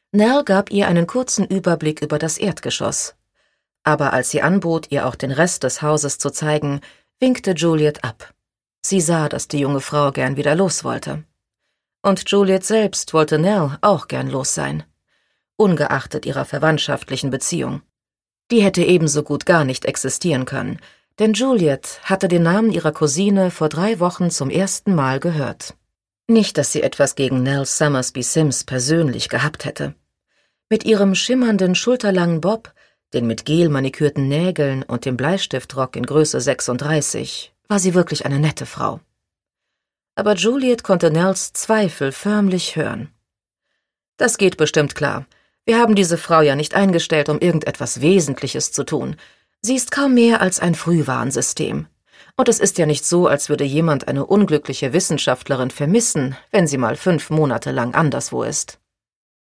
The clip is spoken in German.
Nell gab ihr einen kurzen Überblick über das Erdgeschoss. Aber als sie anbot, ihr auch den Rest des Hauses zu zeigen, winkte Juliet ab. Sie sah, dass die junge Frau gern wieder los wollte. Und Juliet selbst wollte Nell auch gern los sein, ungeachtet ihrer verwandtschaftlichen Beziehung. Die hätte ebenso gut gar nicht existieren können, denn Juliet hatte den Namen ihrer Cousine vor 3 Wochen zum ersten Mal gehört. Nicht, dass sie etwas gegen Nell Summersby Sims persönlich gehabt hätte. Mit ihrem schimmernden, schulterlangen Bob, den mit Gel manikürten Nägeln und dem Bleistiftrock in Größe 36, war sie wirklich eine nette Frau. Aber Juliet konnte Nells Zweifel förmlich hören. »Das geht bestimmt klar. Wir haben diese Frau ja nicht eingestellt, um irgendetwas Wesentliches zu tun. Sie ist kaum mehr als ein Frühwarnsystem. Und es ist ja nicht so, als würde jemand eine unglückliche Wissenschaftlerin vermissen, wenn sie mal 5 Monate lang anderswo ist.«